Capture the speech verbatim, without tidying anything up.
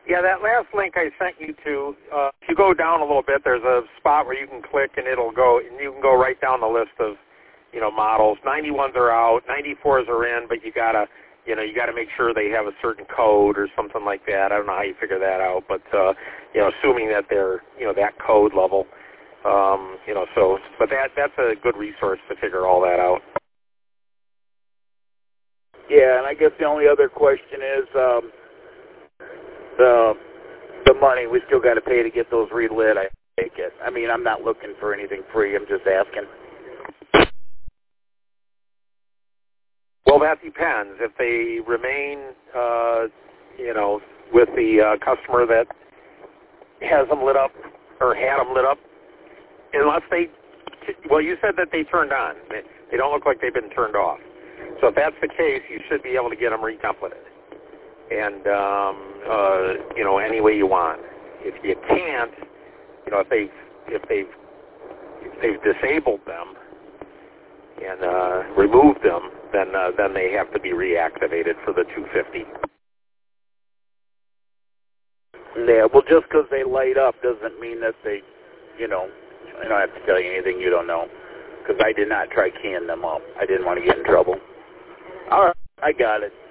Yeah, that last link I sent you to, uh, if you go down a little bit, there's a spot where you can click and it'll go, and you can go right down the list of, you know, models. ninety-ones are out, ninety-fours are in, but you gotta, you know, you gotta make sure they have a certain code or something like that. I don't know how you figure that out, but, uh, you know, assuming that they're, you know, that code level, um, you know, so, but that that's a good resource to figure all that out. Yeah, and I guess the only other question is, um, the the money we still got to pay to get those relit. I take it. I mean, I'm not looking for anything free. I'm just asking. Well, that depends. If they remain, uh, you know, with the uh, customer that has them lit up or had them lit up, unless they, well, you said that they turned on. They, they don't look like they've been turned off. So if that's the case, you should be able to get them retemplated. And, um, uh, you know, any way you want. If you can't, you know, if they've, if they've, if they've disabled them and uh, removed them, then uh, then they have to be reactivated for the two fifty. Yeah, well, just because they light up doesn't mean that they, you know, I don't have to tell you anything you don't know, because I did not try keying them up. I didn't want to get in trouble. All right, I got it.